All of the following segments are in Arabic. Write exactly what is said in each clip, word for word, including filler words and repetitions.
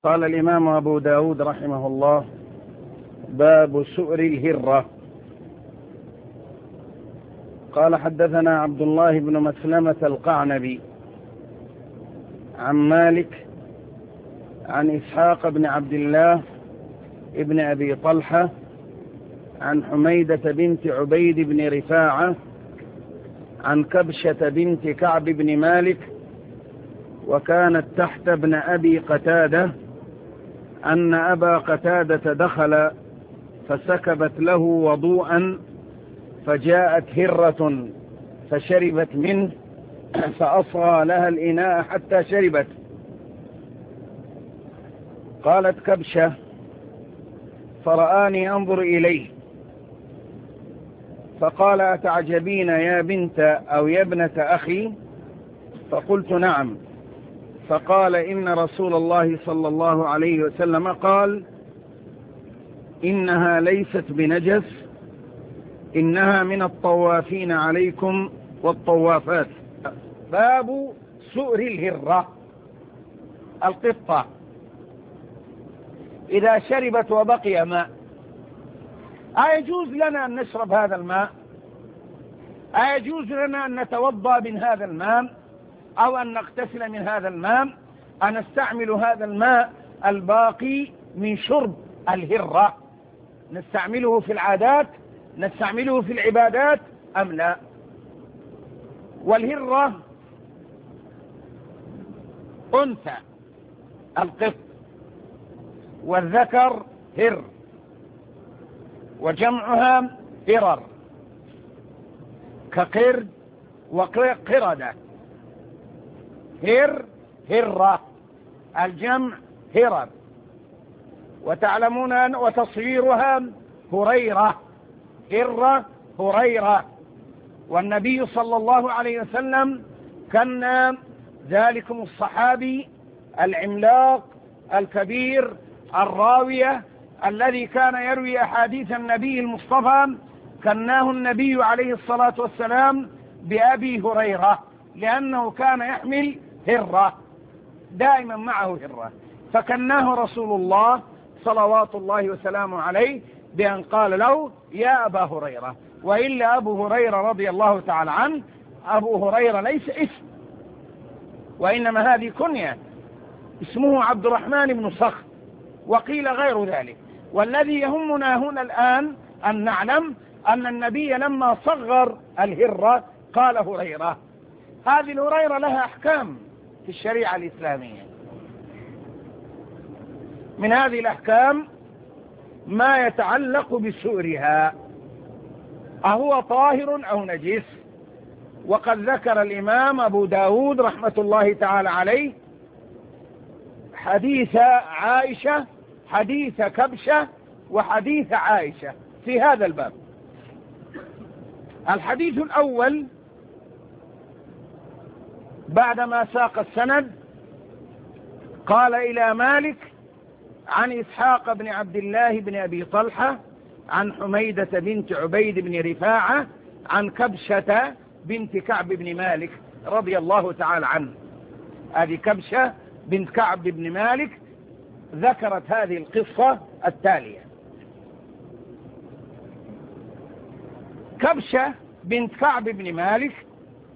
قال الإمام أبو داود رحمه الله: باب سؤر الهرة. قال: حدثنا عبد الله بن مسلمة القعنبي عن مالك عن إسحاق بن عبد الله ابن أبي طلحة عن حميدة بنت عبيد بن رفاعة عن كبشة بنت كعب بن مالك وكانت تحت ابن أبي قتادة أن أبا قتادة دخل فسكبت له وضوءا فجاءت هرة فشربت منه فأصغى لها الإناء حتى شربت. قالت كبشة: فرآني أنظر إليه فقال: أتعجبين يا بنت أو يا ابنة أخي؟ فقلت: نعم. فقال: إن رسول الله صلى الله عليه وسلم قال: إنها ليست بنجس، إنها من الطوافين عليكم والطوافات. باب سؤر الهرة، القطة إذا شربت وبقي ماء أيجوز لنا أن نشرب هذا الماء؟ أيجوز لنا أن نتوضأ من هذا الماء أو أن نغتسل من هذا الماء؟ أن نستعمل هذا الماء الباقي من شرب الهرة، نستعمله في العادات، نستعمله في العبادات أم لا؟ والهرة أنثى القط، والذكر هر، وجمعها هرر كقرد وقردة. هر هرة، الجمع هرر. وتعلمون أن وتصويرها هريرة، هرة هريرة. والنبي صلى الله عليه وسلم كان ذلكم الصحابي العملاق الكبير الراوية الذي كان يروي أحاديث النبي المصطفى، كناه النبي عليه الصلاة والسلام بأبي هريرة، لأنه كان يحمل هرة، دائما معه هرة، فكناه رسول الله صلوات الله وسلامه عليه بأن قال له: يا أبا هريرة. وإلا أبو هريرة رضي الله تعالى عنه، أبو هريرة ليس اسم، وإنما هذه كنية، اسمه عبد الرحمن بن صخر، وقيل غير ذلك. والذي يهمنا هنا الآن أن نعلم أن النبي لما صغر الهرة قال هريرة. هذه الهريرة لها أحكام في الشريعة الإسلامية. من هذه الأحكام ما يتعلق بسؤرها، أهو طاهر أو نجس. وقد ذكر الإمام أبو داود رحمة الله تعالى عليه حديث عائشة، حديث كبشة، وحديث عائشة في هذا الباب. الحديث الأول بعدما ساق السند قال: إلى مالك عن إسحاق بن عبد الله بن أبي طلحة عن حميدة بنت عبيد بن رفاعة عن كبشة بنت كعب بن مالك رضي الله تعالى عنه. هذه كبشة بنت كعب بن مالك ذكرت هذه القصة التالية. كبشة بنت كعب بن مالك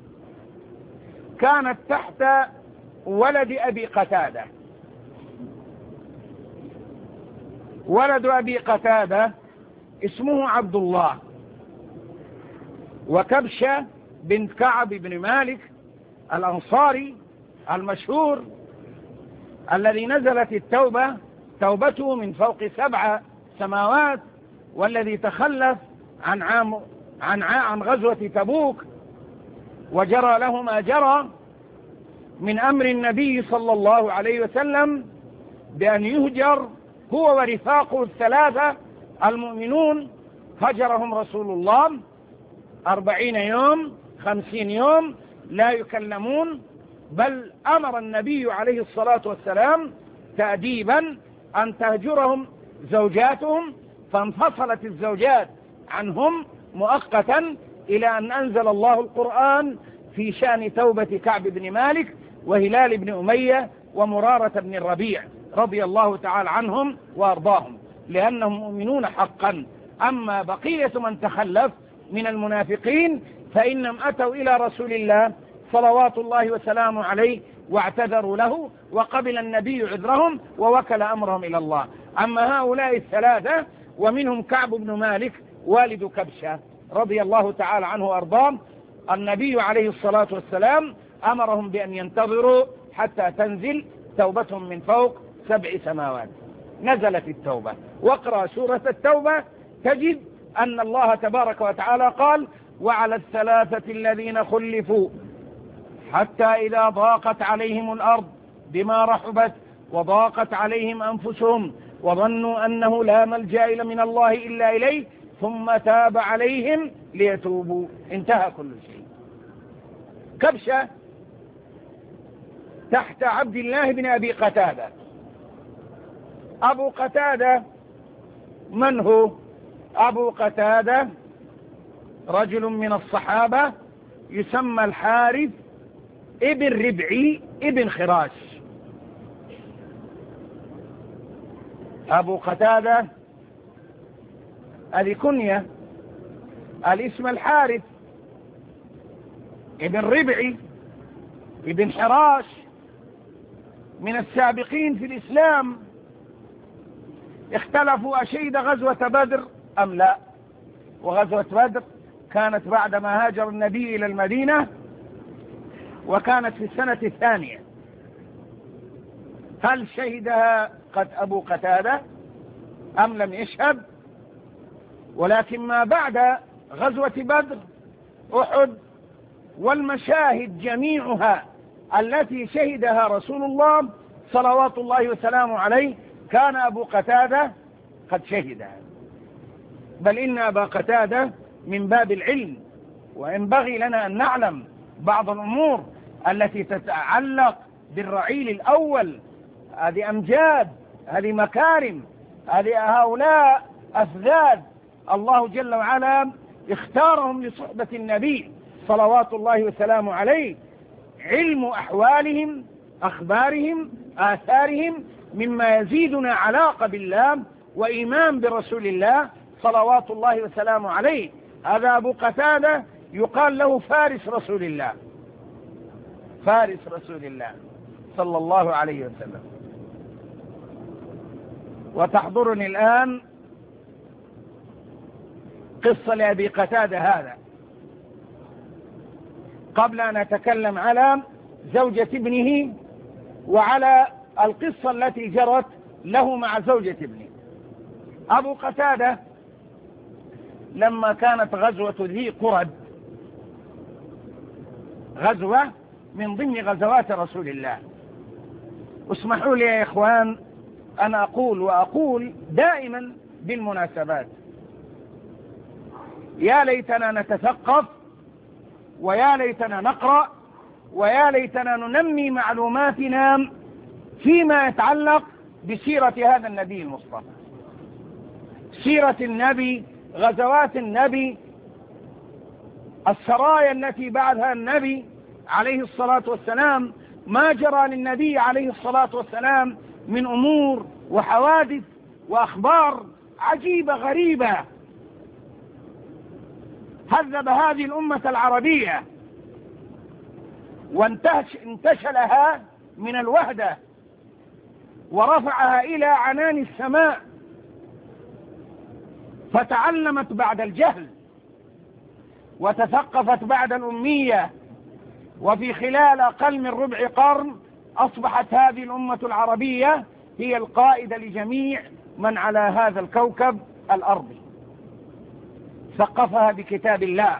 كانت تحت ولد أبي قتادة. ولد أبي قتادة اسمه عبد الله. وكبشة بنت كعب بن مالك الأنصاري المشهور الذي نزلت التوبة توبته من فوق سبع سماوات، والذي تخلف عن عام عن عن غزوة تبوك، وجرى له ما جرى من أمر النبي صلى الله عليه وسلم بأن يهجر هو ورفاقه الثلاثة المؤمنون. هجرهم رسول الله أربعين يوم خمسين يوم لا يكلمون، بل أمر النبي عليه الصلاة والسلام تأديبا أن تهجرهم زوجاتهم، فانفصلت الزوجات عنهم مؤقتا إلى أن أنزل الله القرآن في شأن توبة كعب بن مالك وهلال بن أمية ومرارة بن الربيع رضي الله تعالى عنهم وأرضاهم، لأنهم مؤمنون حقا. أما بقية من تخلف من المنافقين فإنهم أتوا إلى رسول الله صلوات الله وسلامه عليه واعتذروا له، وقبل النبي عذرهم ووكل أمرهم إلى الله. أما هؤلاء الثلاثة ومنهم كعب بن مالك والد كبشة رضي الله تعالى عنه وأرضاه، النبي عليه الصلاة والسلام أمرهم بأن ينتظروا حتى تنزل توبتهم من فوق سبع سماوات. نزلت التوبة، واقرأ سورة التوبة تجد أن الله تبارك وتعالى قال: وعلى الثلاثة الذين خلفوا حتى إذا ضاقت عليهم الأرض بما رحبت وضاقت عليهم أنفسهم وظنوا أنه لا ملجأ إلا من الله إلا إليه ثم تاب عليهم ليتوبوا. انتهى كل شيء. كبشة تحت عبد الله بن أبي قتادة. أبو قتادة من هو؟ أبو قتادة رجل من الصحابة يسمى الحارث ابن ربعي ابن خراش. أبو قتادة هذه كنية، الاسم الحارث ابن ربعي ابن حراش، من السابقين في الإسلام. اختلفوا أشهد غزوة بدر أم لا، وغزوة بدر كانت بعدما هاجر النبي إلى المدينة وكانت في السنة الثانية. هل شهدها قد أبو قتادة أم لم يشهد؟ ولكن ما بعد غزوة بدر أحد والمشاهد جميعها التي شهدها رسول الله صلوات الله وسلامه عليه كان أبو قتادة قد شهدها. بل إن أبا قتادة من باب العلم، وينبغي لنا أن نعلم بعض الأمور التي تتعلق بالرعيل الأول. هذه أمجاد، هذه مكارم، هذه هؤلاء أفذاذ الله جل وعلا اختارهم لصحبة النبي صلوات الله وسلامه عليه. علم أحوالهم، أخبارهم، آثارهم مما يزيدنا علاقة بالله وإيمان برسول الله صلوات الله وسلامه عليه. هذا أبو قتادة يقال له فارس رسول الله، فارس رسول الله صلى الله عليه وسلم. وتحضرني الآن قصة لأبي قتادة هذا قبل أن أتكلم على زوجة ابنه وعلى القصة التي جرت له مع زوجة ابنه. أبو قتادة لما كانت غزوة ذي قرد، غزوة من ضمن غزوات رسول الله، اسمحوا لي يا إخوان أن أقول وأقول دائما بالمناسبات، يا ليتنا نتثقف ويا ليتنا نقرأ ويا ليتنا ننمي معلوماتنا فيما يتعلق بسيرة هذا النبي المصطفى، سيرة النبي، غزوات النبي، السرايا التي بعدها النبي عليه الصلاة والسلام، ما جرى للنبي عليه الصلاة والسلام من أمور وحوادث وأخبار عجيبة غريبة هذب هذه الأمة العربية وانتشلها من الوحدة ورفعها إلى عنان السماء، فتعلمت بعد الجهل وتثقفت بعد الأمية، وفي خلال أقل من ربع قرن أصبحت هذه الأمة العربية هي القائدة لجميع من على هذا الكوكب الأرضي. ثقفها بكتاب الله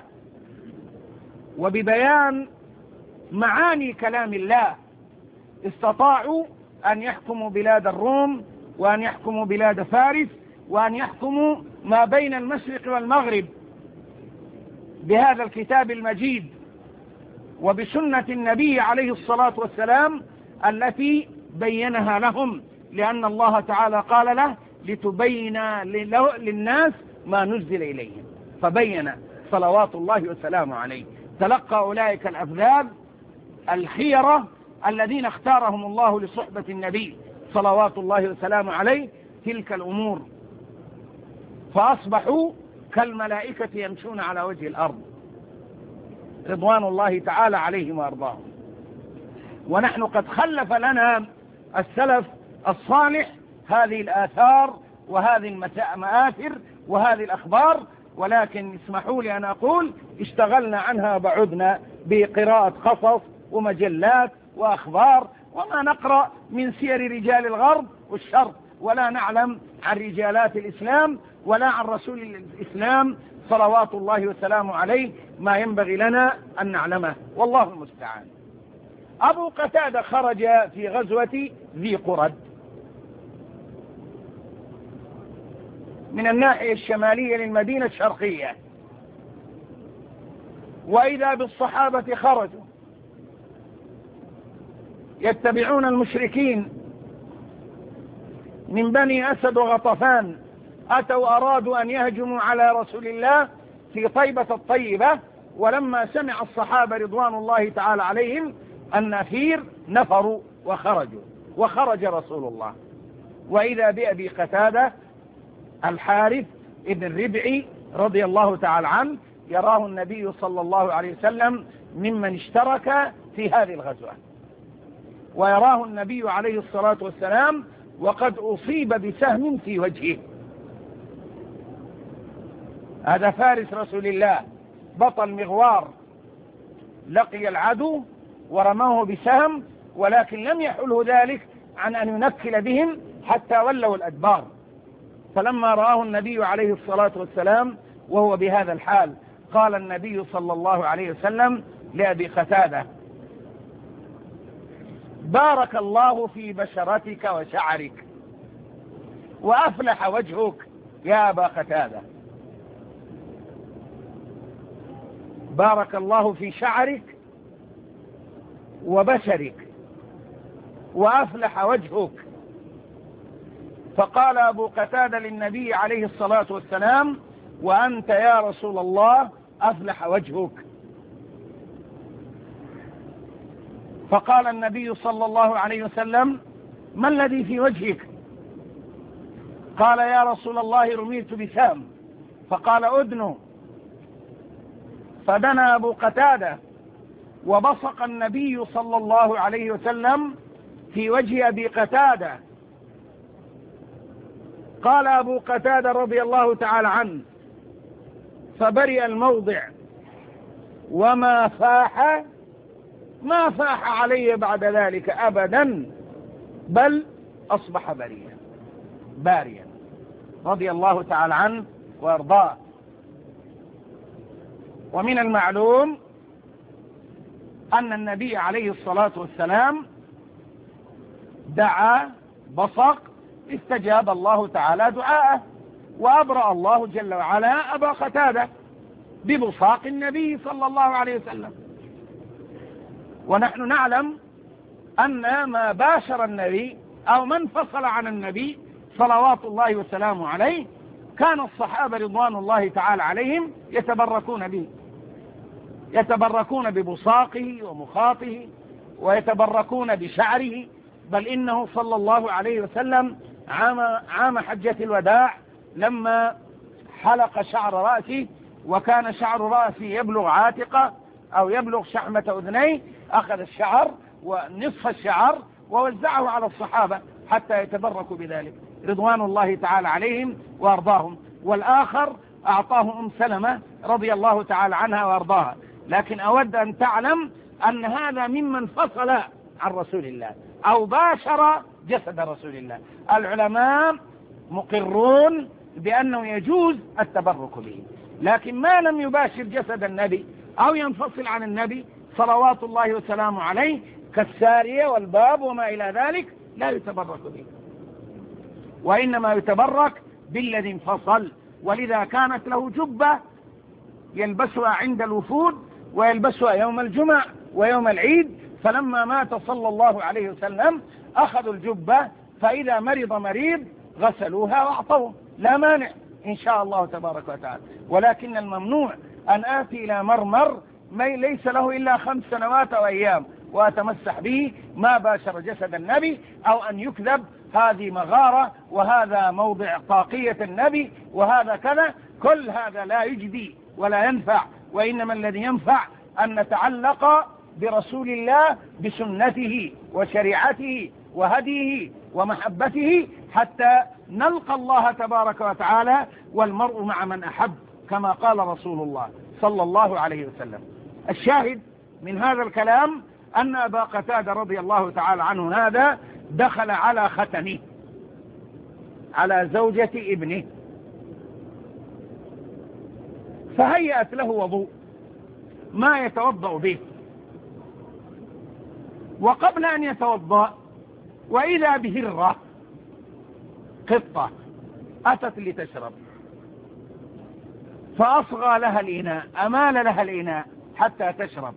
وببيان معاني كلام الله. استطاعوا أن يحكموا بلاد الروم وأن يحكموا بلاد فارس وأن يحكموا ما بين المشرق والمغرب بهذا الكتاب المجيد وبسنة النبي عليه الصلاة والسلام التي بينها لهم، لأن الله تعالى قال له لتبين للناس ما نزل إليهم، فبين صلوات الله وسلامه عليه. تلقى أولئك الأفذاذ الخيرة الذين اختارهم الله لصحبة النبي صلوات الله وسلامه عليه تلك الأمور، فأصبحوا كالملائكة يمشون على وجه الأرض رضوان الله تعالى عليهم وأرضاهم. ونحن قد خلف لنا السلف الصالح هذه الآثار وهذه المآثر وهذه الأخبار، ولكن اسمحوا لي أن أقول اشتغلنا عنها بعدنا بقراءة قصص ومجلات وأخبار، وما نقرأ من سير رجال الغرب والشرق، ولا نعلم عن رجالات الإسلام ولا عن رسول الإسلام صلوات الله وسلامه عليه ما ينبغي لنا أن نعلمه، والله المستعان. أبو قتادة خرج في غزوة ذي قرد من الناحية الشمالية للمدينة الشرقية، وإذا بالصحابة خرجوا يتبعون المشركين من بني أسد وغطفان، أتوا أرادوا أن يهجموا على رسول الله في طيبة الطيبة، ولما سمع الصحابة رضوان الله تعالى عليهم النفير نفروا وخرجوا، وخرج رسول الله، وإذا بأبي قتادة الحارث ابن ربعي رضي الله تعالى عنه يراه النبي صلى الله عليه وسلم ممن اشترك في هذه الغزوة، ويراه النبي عليه الصلاة والسلام وقد أصيب بسهم في وجهه. هذا فارس رسول الله بطل مغوار، لقي العدو ورموه بسهم، ولكن لم يحله ذلك عن أن ينكل بهم حتى ولوا الأدبار. فلما رآه النبي عليه الصلاة والسلام وهو بهذا الحال قال النبي صلى الله عليه وسلم لأبي قتادة: بارك الله في بشرتك وشعرك وأفلح وجهك يا أبا قتادة. بارك الله في شعرك وبشرك وأفلح وجهك. فقال أبو قتادة للنبي عليه الصلاة والسلام: وأنت يا رسول الله أفلح وجهك. فقال النبي صلى الله عليه وسلم: ما الذي في وجهك؟ قال: يا رسول الله رميت بسهم. فقال: أدنو. فدنا أبو قتادة وبصق النبي صلى الله عليه وسلم في وجه أبي قتادة. قال أبو قتادة رضي الله تعالى عنه: فبرئ الموضع وما فاح ما فاح علي بعد ذلك أبدا، بل أصبح بريا باريا رضي الله تعالى عنه وارضاه. ومن المعلوم أن النبي عليه الصلاة والسلام دعا بصق، استجاب الله تعالى دعاءه، وأبرأ الله جل وعلا أبا قتادة ببصاق النبي صلى الله عليه وسلم. ونحن نعلم أن ما باشر النبي أو من فصل عن النبي صلوات الله وسلامه عليه كان الصحابة رضوان الله تعالى عليهم يتبركون به، يتبركون ببصاقه ومخاطه، ويتبركون بشعره. بل إنه صلى الله عليه وسلم عام, عام حجة الوداع لما حلق شعر رأسه، وكان شعر رأسه يبلغ عاتقه أو يبلغ شحمة أذنيه، أخذ الشعر ونصف الشعر ووزعه على الصحابة حتى يتبركوا بذلك رضوان الله تعالى عليهم وأرضاهم. والآخر أعطاه أم سلمة رضي الله تعالى عنها وأرضاها. لكن أود أن تعلم أن هذا ممن فصل عن رسول الله أو باشر جسد رسول الله. العلماء مقرون بأنه يجوز التبرك به، لكن ما لم يباشر جسد النبي أو ينفصل عن النبي صلوات الله وسلامه عليه كالسارية والباب وما إلى ذلك لا يتبرك به، وإنما يتبرك بالذي انفصل. ولذا كانت له جبة يلبسها عند الوفود ويلبسها يوم الجمعة ويوم العيد، فلما مات صلى الله عليه وسلم أخذوا الجبة، فإذا مرض مريض غسلوها وأعطوه، لا مانع إن شاء الله تبارك وتعالى. ولكن الممنوع أن آتي إلى مرمر ما ليس له إلا خمس سنوات أو أيام وأتمسح به، ما باشر جسد النبي، أو أن يكذب هذه مغارة، وهذا موضع طاقية النبي، وهذا كذا. كل هذا لا يجدي ولا ينفع، وإنما الذي ينفع أن نتعلق برسول الله بسنته وشريعته وهديه ومحبته حتى نلقى الله تبارك وتعالى، والمرء مع من أحب، كما قال رسول الله صلى الله عليه وسلم. الشاهد من هذا الكلام أن أبا قتادة رضي الله تعالى عنه هذا دخل على ختنه، على زوجة ابنه، فهيأت له وضوء ما يتوضأ به، وقبل أن يتوضأ وإذا بهرة قطة أتت لتشرب، فأصغى لها الإناء، أمال لها الإناء حتى تشرب.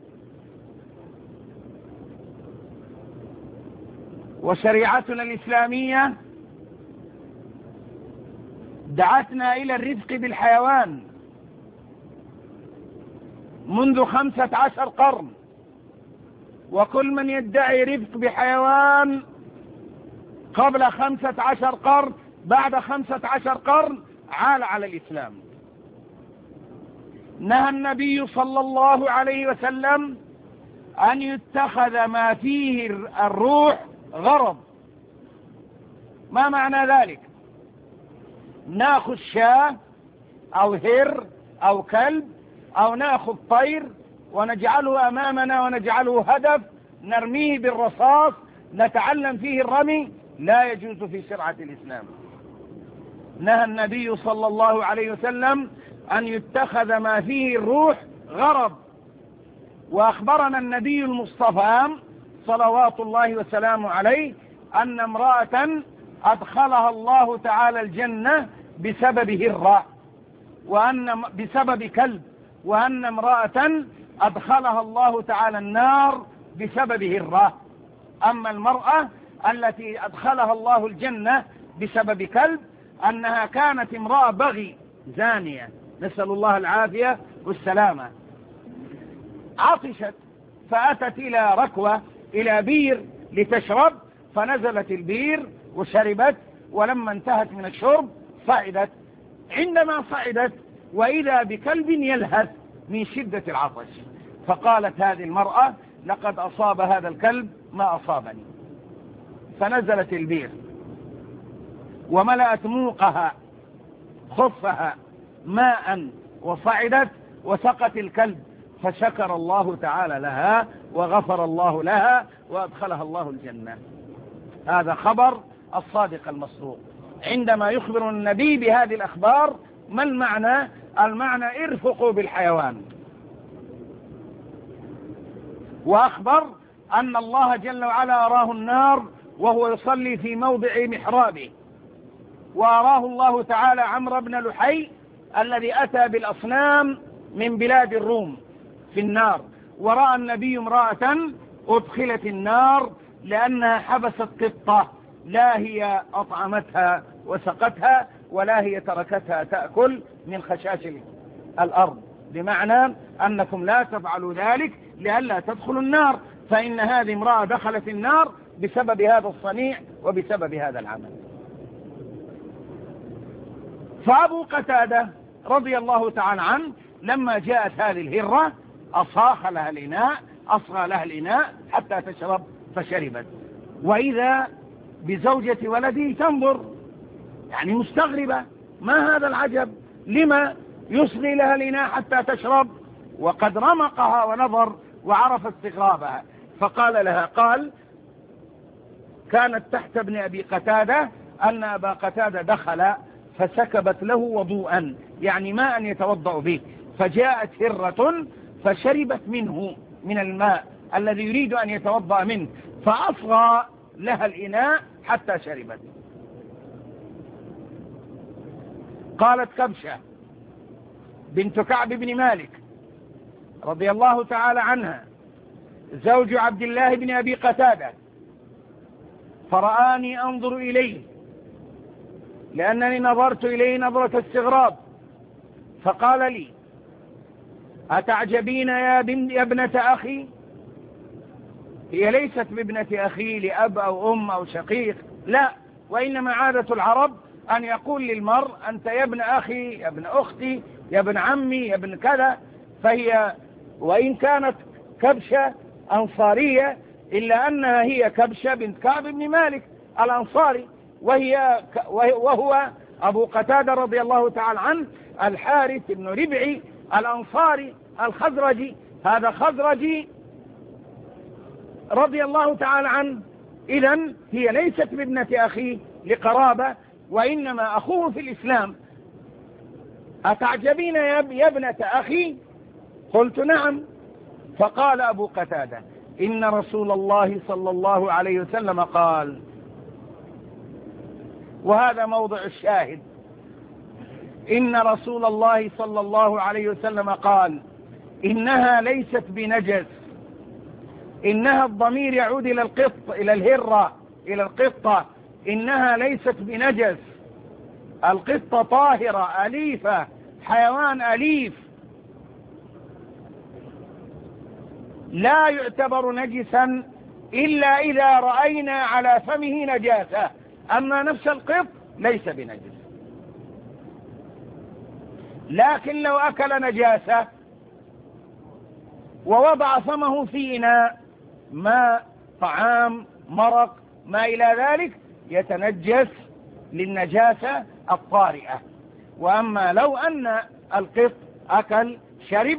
وشريعتنا الإسلامية دعتنا إلى الرفق بالحيوان منذ خمسة عشر قرن، وكل من يدعي رفق بحيوان قبل خمسة عشر قرن بعد خمسة عشر قرن عال على الإسلام. نهى النبي صلى الله عليه وسلم أن يتخذ ما فيه الروح غرض. ما معنى ذلك؟ ناخذ شاة أو هر أو كلب أو ناخذ طير ونجعله أمامنا ونجعله هدف نرميه بالرصاص نتعلم فيه الرمي، لا يجوز في شرعة الإسلام. نهى النبي صلى الله عليه وسلم أن يتخذ ما فيه الروح غرض. وأخبرنا النبي المصطفى صلوات الله وسلامه عليه أن امرأة أدخلها الله تعالى الجنة بسبب هرة، وأن بسبب كلب، وأن امرأة أدخلها الله تعالى النار بسبب هرة. أما المرأة التي أدخلها الله الجنة بسبب كلب أنها كانت امرأة بغي زانية، نسأل الله العافية والسلامة، عطشت فأتت إلى ركوة إلى بير لتشرب، فنزلت البير وشربت، ولما انتهت من الشرب صعدت. عندما صعدت وإذا بكلب يلهث من شدة العطش، فقالت هذه المرأة لقد أصاب هذا الكلب ما أصابني، فنزلت البير وملأت موقها خفها ماء وصعدت وسقت الكلب، فشكر الله تعالى لها وغفر الله لها وأدخلها الله الجنة. هذا خبر الصادق المصدوق. عندما يخبر النبي بهذه الأخبار ما المعنى؟ المعنى ارفقوا بالحيوان. وأخبر أن الله جل وعلا أراه النار وهو يصلي في موضع محرابه، وأراه الله تعالى عمرو بن لحي الذي أتى بالأصنام من بلاد الروم في النار، ورأى النبي امرأة أدخلت النار لأنها حبست قطة، لا هي أطعمتها وسقتها ولا هي تركتها تأكل من خشاش الأرض، بمعنى أنكم لا تفعلوا ذلك لئلا تدخلوا النار، فإن هذه امرأة دخلت النار بسبب هذا الصنيع وبسبب هذا العمل. فأبو قتادة رضي الله تعالى عنه لما جاءت هذه الهرة أصاخ لها الإناء، أصغى لها الإناء حتى تشرب، فشربت. وإذا بزوجة ولده تنظر يعني مستغربة، ما هذا العجب؟ لما يصغي لها الإناء حتى تشرب؟ وقد رمقها ونظر وعرف استغرابها، فقال لها، قال كانت تحت ابن أبي قتادة أن أبا قتادة دخل فسكبت له وضوءا، يعني ماء يتوضأ به، فجاءت هرة فشربت منه من الماء الذي يريد أن يتوضأ منه، فأصغى لها الإناء حتى شربت. قالت كبشة بنت كعب بن مالك رضي الله تعالى عنها زوج عبد الله بن أبي قتادة، فرآني أنظر إليه لأنني نظرت إليه نظرة استغراب، فقال لي أتعجبين يا, بن يا ابنة أخي؟ هي ليست بابنة أخي لأب أو أم أو شقيق، لا، وإنما عادة العرب أن يقول للمرء أنت يا ابن أخي، يا ابن أختي، يا ابن عمي، يا ابن كذا. فهي وإن كانت كبشة أنصارية إلا أنها هي كبشة بنت كعب بن مالك الأنصاري، وهي وهو أبو قتادة رضي الله تعالى عنه الحارث بن ربعي الأنصاري الخزرجي، هذا خزرجي رضي الله تعالى عنه. إذن هي ليست بابنة أخيه لقرابة، وإنما أخوه في الإسلام. أتعجبين يا ابنة أخي؟ قلت نعم. فقال أبو قتادة إن رسول الله صلى الله عليه وسلم قال، وهذا موضع الشاهد، إن رسول الله صلى الله عليه وسلم قال إنها ليست بنجس. إنها الضمير يعود إلى القط إلى الهرة إلى القطة، إنها ليست بنجس. القطة طاهرة أليفة، حيوان أليف لا يعتبر نجسا إلا إذا رأينا على فمه نجاسة، أما نفس القط ليس بنجس. لكن لو أكل نجاسة ووضع فمه في إناء، ماء، طعام، مرق، ما إلى ذلك، يتنجس للنجاسة الطارئة. وأما لو أن القط أكل شرب،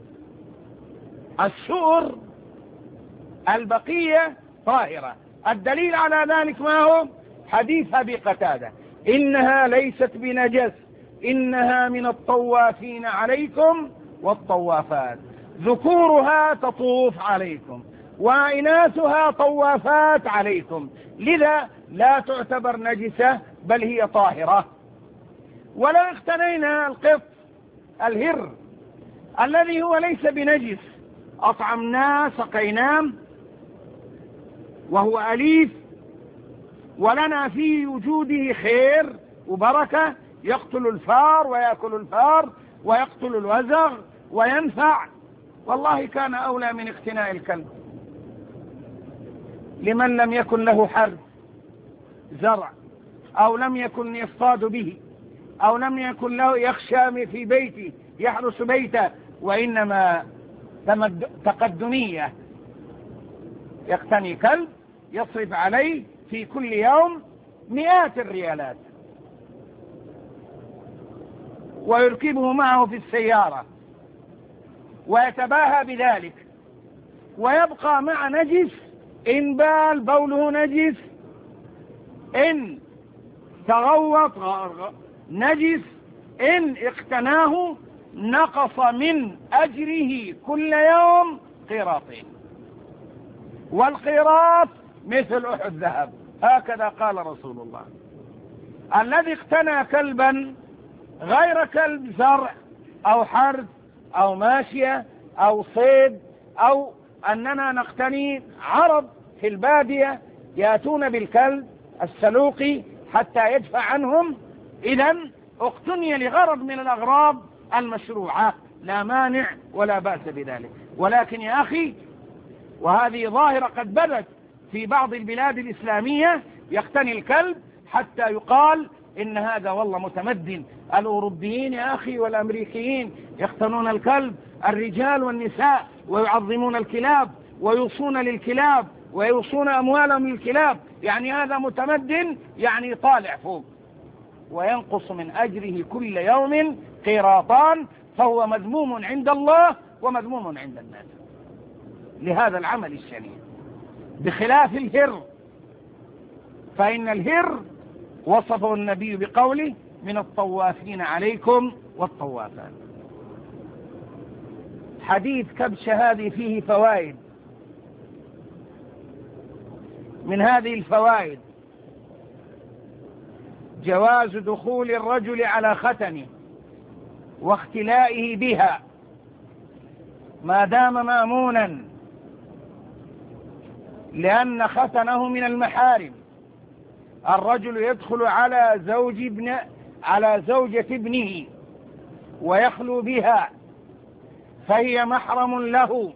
السؤر البقية طاهرة. الدليل على ذلك ما هو؟ حديث أبي قتادة إنها ليست بنجس، إنها من الطوافين عليكم والطوافات، ذكورها تطوف عليكم وإناثها طوافات عليكم، لذا لا تعتبر نجسة بل هي طاهرة. ولو اقتنينا القط الهر الذي هو ليس بنجس، أطعمناه سقيناه وهو أليف ولنا في وجوده خير وبركة، يقتل الفار ويأكل الفار ويقتل الوزغ وينفع، والله كان أولى من اقتناء الكلب لمن لم يكن له حرث زرع، أو لم يكن يصطاد به، أو لم يكن له يخشى في بيته يحرس بيته، وإنما تقدمية يقتني كلب يصرف عليه في كل يوم مئات الريالات ويركبه معه في السيارة ويتباهى بذلك، ويبقى مع نجس، إن بال بوله نجس، إن تغوط نجس، إن اقتناه نقص من أجره كل يوم قيراطين، والقيراط مثل أحد ذهب، هكذا قال رسول الله. الذي اقتنى كلبا غير كلب زرع أو حرث أو ماشية أو صيد، أو أننا نقتني عرب في البادية يأتون بالكلب السلوقي حتى يدفع عنهم، إذن اقتني لغرض من الأغراض المشروعة، لا مانع ولا بأس بذلك. ولكن يا أخي، وهذه ظاهرة قد بدت في بعض البلاد الإسلامية، يقتني الكلب حتى يقال إن هذا والله متمدن. الأوروبيين يا أخي والأمريكيين يقتنون الكلب، الرجال والنساء، ويعظمون الكلاب ويوصون للكلاب ويوصون أموالهم للكلاب، يعني هذا متمدن، يعني طالع فوق، وينقص من أجره كل يوم قيراطان، فهو مذموم عند الله ومذموم عند الناس لهذا العمل الشنيع، بخلاف الهر، فإن الهر وصفه النبي بقوله من الطوافين عليكم والطوافات. حديث كبش هذه فيه فوائد. من هذه الفوائد جواز دخول الرجل على ختنه واختلائه بها ما دام مأمونا، لأن ختنه من المحارم. الرجل يدخل على زوج ابن على زوجة ابنه ويخلو بها، فهي محرم له،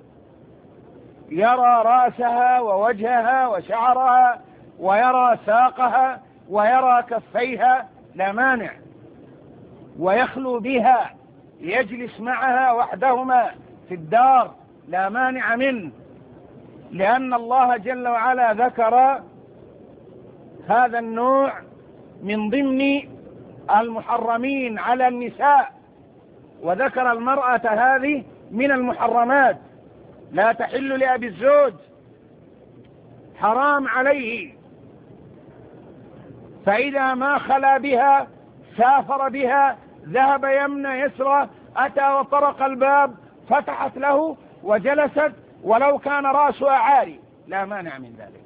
يرى رأسها ووجهها وشعرها ويرى ساقها، ويرى كفيها لا مانع، ويخلو بها يجلس معها وحدهما في الدار لا مانع منه، لأن الله جل وعلا ذكر هذا النوع من ضمن المحرمين على النساء، وذكر المرأة هذه من المحرمات، لا تحل لأبي الزوج، حرام عليه. فإذا ما خلا بها سافر بها، ذهب يمنى يسرى، أتى وطرق الباب فتحت له وجلست ولو كان رأسها عاري لا مانع من ذلك.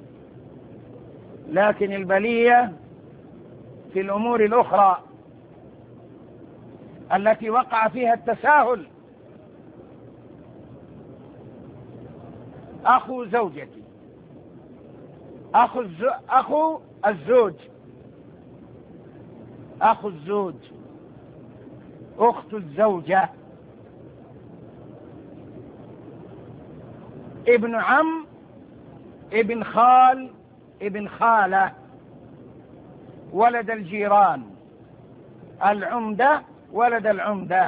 لكن البلية في الأمور الأخرى التي وقع فيها التساهل. أخو زوجتي، أخو, الزو... أخو الزوج، أخو الزوج، أخت الزوجة، ابن عم، ابن خال، ابن خالة، ولد الجيران، العمدة، ولد العمدة،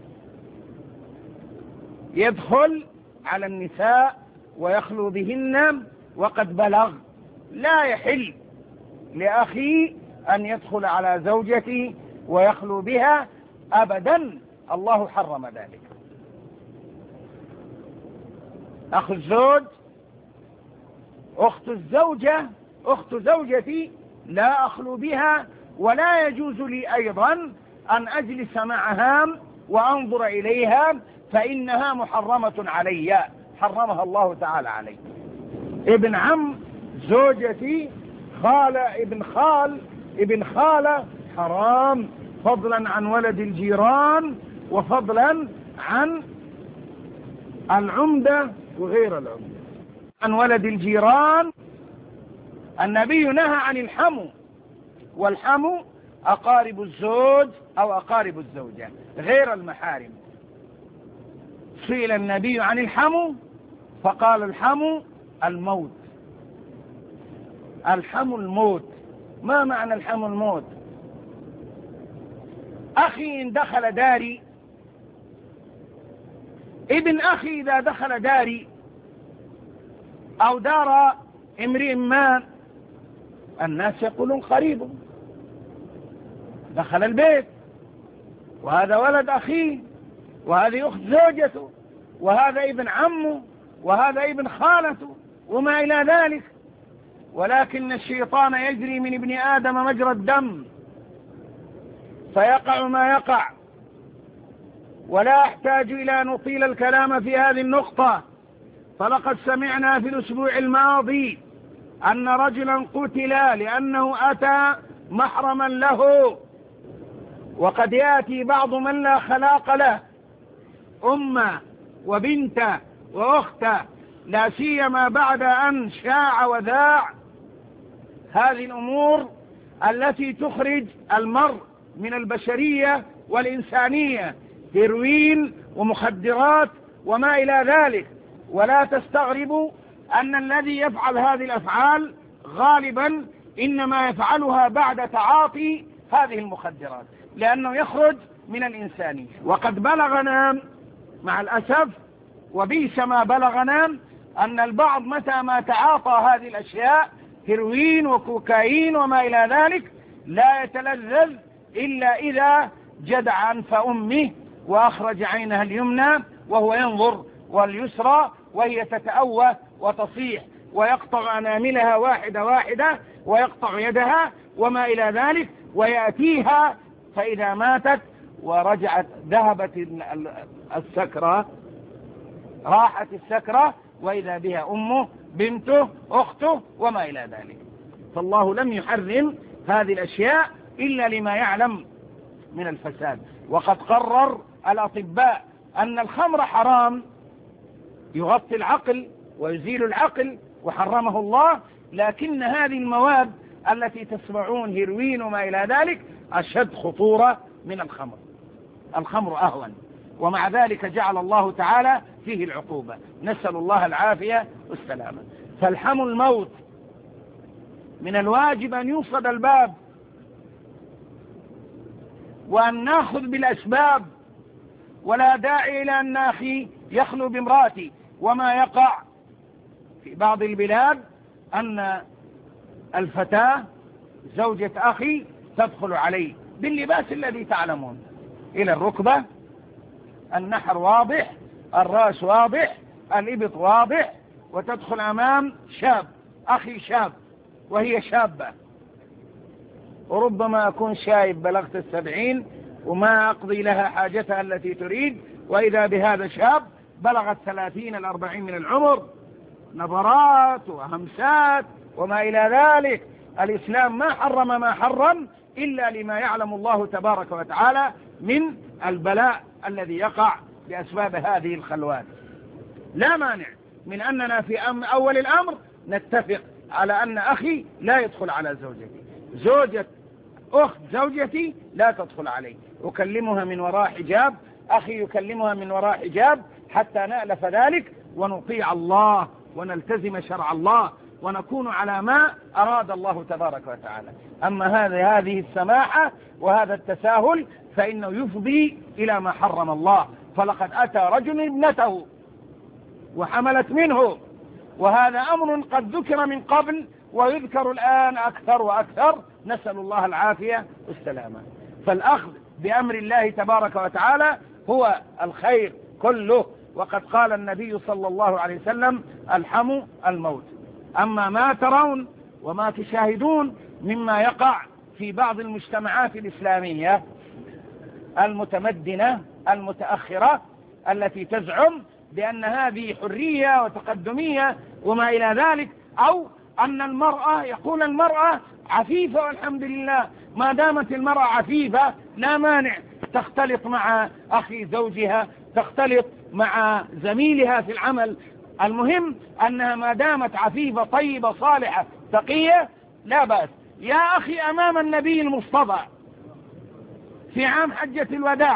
يدخل على النساء ويخلو بهن وقد بلغ. لا يحل لأخي أن يدخل على زوجتي ويخلو بها أبدا، الله حرم ذلك. أخ الزوج، أخت الزوجة، أخت زوجتي لا أخلو بها، ولا يجوز لي أيضا أن أجلس معها وأنظر إليها، فإنها محرمة علي، حرمها الله تعالى علي. ابن عم زوجتي، خال، ابن خال، ابن خالة، حرام، فضلا عن ولد الجيران وفضلا عن العمدة وغير العمدة. عن ولد الجيران النبي نهى عن الحمو، والحمو أقارب الزوج أو أقارب الزوجة غير المحارم. سئل النبي عن الحمو فقال الحمو الموت، الحمو الموت. ما معنى الحمو الموت؟ أخي إن دخل داري، ابن أخي إذا دخل داري أو دار امرئ ما، الناس يقولون قريب، دخل البيت، وهذا ولد أخيه، وهذه أخت زوجته، وهذا ابن عمه، وهذا ابن خالته، وما إلى ذلك. ولكن الشيطان يجري من ابن آدم مجرى الدم، فيقع ما يقع. ولا أحتاج إلى أن نطيل الكلام في هذه النقطة، فلقد سمعنا في الأسبوع الماضي أن رجلا قتل لأنه أتى محرما له. وقد يأتي بعض من لا خلاق له، أمه وبنته وأخته، لا سيما بعد أن شاع وذاع هذه الأمور التي تخرج المرء من البشرية والإنسانية، هيروين ومخدرات وما إلى ذلك. ولا تستغربوا أن الذي يفعل هذه الأفعال غالبا إنما يفعلها بعد تعاطي هذه المخدرات، لأنه يخرج من الإنسانية. وقد بلغنا مع الأسف وبئس ما بلغنا أن البعض متى ما تعاطى هذه الأشياء، هيروين وكوكايين وما إلى ذلك، لا يتلذذ إلا إذا جدع أنف أمه وأخرج عينها اليمنى وهو ينظر، واليسرى وهي تتأوه وتصيح، ويقطع أناملها واحدة واحدة، ويقطع يدها وما إلى ذلك، ويأتيها فإذا ماتت ورجعت ذهبت السكرة، راحت السكرة، وإذا بها أمه، بنته، أخته وما إلى ذلك. فالله لم يحرم هذه الأشياء إلا لما يعلم من الفساد. وقد قرر الأطباء أن الخمر حرام، يغطي العقل ويزيل العقل، وحرمه الله. لكن هذه المواد التي تسمعون هيروين وما إلى ذلك أشد خطورة من الخمر، الخمر أهون، ومع ذلك جعل الله تعالى فيه العقوبة. نسأل الله العافية والسلامة. فالحم الموت من الواجب أن يوصد الباب وأن نأخذ بالأسباب، ولا داعي إلى أن أخي يخلو بامرأتي. وما يقع في بعض البلاد أن الفتاة زوجة أخي تدخل عليه باللباس الذي تعلمون، إلى الركبة، النحر واضح، الرأس واضح، الإبط واضح، وتدخل أمام شاب، أخي شاب وهي شابة، وربما أكون شايب بلغت السبعين وما أقضي لها حاجتها التي تريد، وإذا بهذا شاب بلغت ثلاثين الأربعين من العمر، نظرات وهمسات وما إلى ذلك. الإسلام ما حرم ما حرم إلا لما يعلم الله تبارك وتعالى من البلاء الذي يقع بأسباب هذه الخلوات. لا مانع من أننا في أول الأمر نتفق على أن أخي لا يدخل على زوجتي، زوجة أخت زوجتي لا تدخل علي، أكلمها من وراء حجاب، أخي يكلمها من وراء حجاب، حتى نألف ذلك ونطيع الله ونلتزم شرع الله ونكون على ما أراد الله تبارك وتعالى. أما هذه هذه السماحة وهذا التساهل فإنه يفضي إلى ما حرم الله. فلقد أتى رجل ابنته وحملت منه، وهذا أمر قد ذكر من قبل ويذكر الآن أكثر وأكثر، نسأل الله العافية والسلامة. فالأخذ بأمر الله تبارك وتعالى هو الخير كله، وقد قال النبي صلى الله عليه وسلم: الحم الموت. أما ما ترون وما تشاهدون مما يقع في بعض المجتمعات الإسلامية المتمدنة المتأخرة التي تزعم بأن هذه حرية وتقدمية وما إلى ذلك، أو أن المرأة، يقول المرأة عفيفة والحمد لله، ما دامت المرأة عفيفة لا مانع تختلط مع أخي زوجها، تختلط مع زميلها في العمل، المهم أنها ما دامت عفيفة طيبة صالحة تقية لا بأس. يا أخي أمام النبي المصطفى في عام حجة الوداع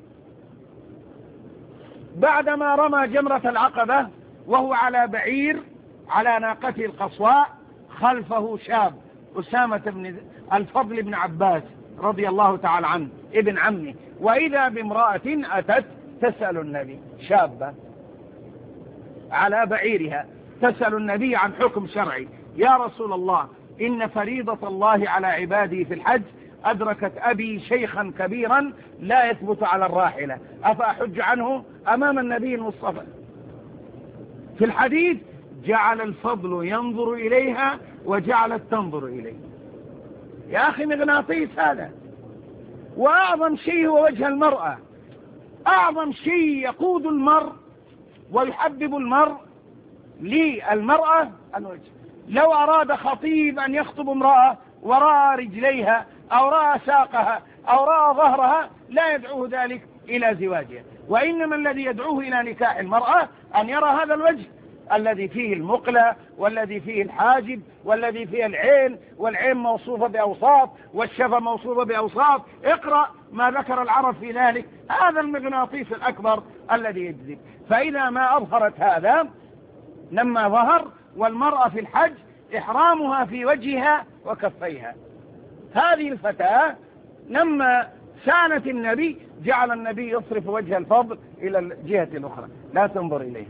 بعدما رمى جمرة العقبة وهو على بعير على ناقته القصواء، خلفه شاب أسامة بن الفضل بن عباس رضي الله تعالى عنه ابن عمه، وإذا بامرأة أتت تسأل النبي، شابة على بعيرها تسأل النبي عن حكم شرعي: يا رسول الله، إن فريضة الله على عباده في الحج أدركت أبي شيخا كبيرا لا يثبت على الراحلة، أفأحج عنه؟ أمام النبي المصطفى. في الحديث: جعل الفضل ينظر إليها وجعلت تنظر إليه. يا أخي مغناطيس هذا، وأعظم شيء هو وجه المرأة، أعظم شيء يقود المرء ويحبب المرء للمرأة الوجه. لو أراد خطيب أن يخطب امرأة ورأى رجليها أو رأى ساقها أو رأى ظهرها لا يدعوه ذلك إلى زواجها، وإنما الذي يدعوه إلى نكاح المرأة أن يرى هذا الوجه الذي فيه المقلة والذي فيه الحاجب والذي فيه العين، والعين موصوفة بأوصاف والشفة موصوفة بأوصاف، اقرأ ما ذكر العرب في ذلك. هذا المغناطيس الأكبر الذي يجذب. فإذا ما أظهرت هذا لما ظهر، والمرأة في الحج إحرامها في وجهها وكفيها، هذه الفتاة لما سألت النبي جعل النبي يصرف وجه الفضل إلى الجهة الأخرى، لا تنظر إليه.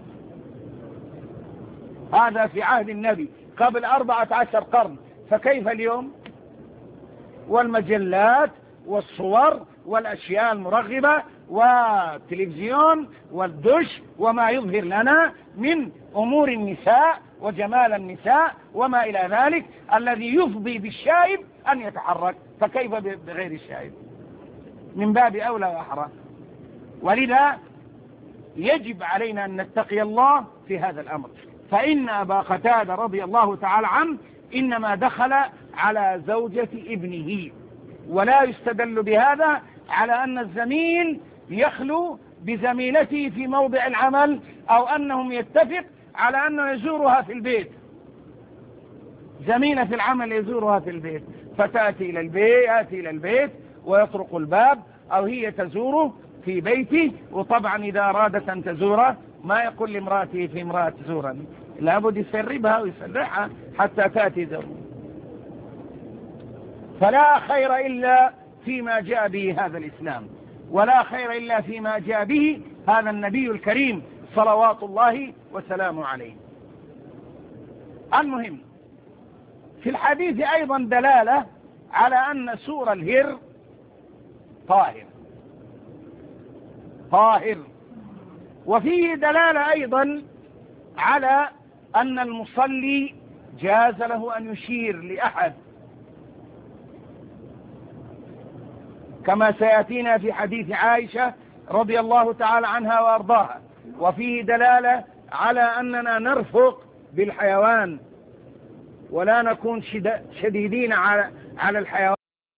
هذا في عهد النبي قبل أربعة عشر قرن، فكيف اليوم؟ والمجلات والصور والأشياء المرغبة والتلفزيون والدش وما يظهر لنا من أمور النساء وجمال النساء وما إلى ذلك الذي يفضي بالشائب أن يتحرك، فكيف بغير الشائب؟ من باب أولى وأحرى. ولذا يجب علينا أن نتقي الله في هذا الأمر. فإن أبا قتادة رضي الله تعالى عنه إنما دخل على زوجة ابنه، ولا يستدل بهذا على أن الزميل يخلو بزميلته في موضع العمل، أو أنهم يتفق على أنه يزورها في البيت. زميلة في العمل يزورها في البيت، فتأتي إلى البيت يأتي إلى البيت ويطرق الباب، أو هي تزوره في بيته. وطبعا إذا أرادت أن تزوره ما يقول لامرأته في امرأة تزورني، لابد يسربها ويسرحها حتى تأتي زوره. فلا خير إلا فيما جاء به هذا الإسلام، ولا خير إلا فيما جاء به هذا النبي الكريم صلوات الله وسلامه عليه. المهم في الحديث أيضا دلالة على أن سور الهر طاهر طاهر وفيه دلالة أيضا على أن المصلي جاز له أن يشير لأحد كما سيأتينا في حديث عائشة رضي الله تعالى عنها وأرضاها. وفيه دلالة على أننا نرفق بالحيوان ولا نكون شديدين على الحيوان.